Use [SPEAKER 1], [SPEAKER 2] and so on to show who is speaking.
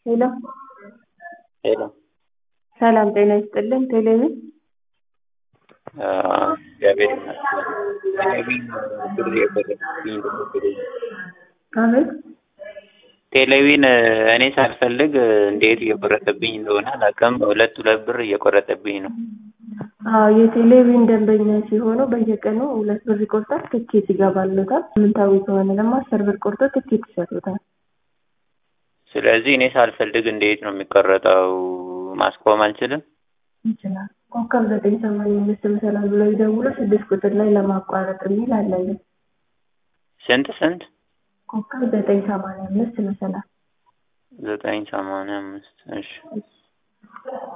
[SPEAKER 1] ሄሎ
[SPEAKER 2] ሄሎ
[SPEAKER 1] ሰላም ጤና ይስጥልን። ቴሌቪዥን
[SPEAKER 2] እግዚአብሔር ይመስገን። እኔ ግን ብር የቆረጠብኝ ተቸግሬ
[SPEAKER 1] አቤት
[SPEAKER 2] ቴሌቪዥን እኔ ሳልፈልግ እንዴት እየቆረጠብኝ እንደሆነ አላውቅም። ሁለት ብር እየቆረጠብኝ ነው።
[SPEAKER 1] የቴሌቪዥን ደንበኛ ሲሆኑ በየቀኑ 2 ብር ይቆርጣል፣ ትኬት ይገባልዎታል። ሳምንታዊ ከሆነ ደግሞ 10 ብር ቆርጦ ትኬት ይሰጡታል።
[SPEAKER 2] ስለዚህ እኔ ሳልፈልግ እንዴት ነው የሚቆረጠው? ማስቆም አልችልም?
[SPEAKER 1] ይችላል። ኮከብ 985 መሰላል ብለው ይደውሉ። 6 ቁጥር ላይ ለማቋረጥ የሚል አለልኝ።
[SPEAKER 2] ስንት?
[SPEAKER 1] ኮከብ 985 መሰላል
[SPEAKER 2] 985 እሺ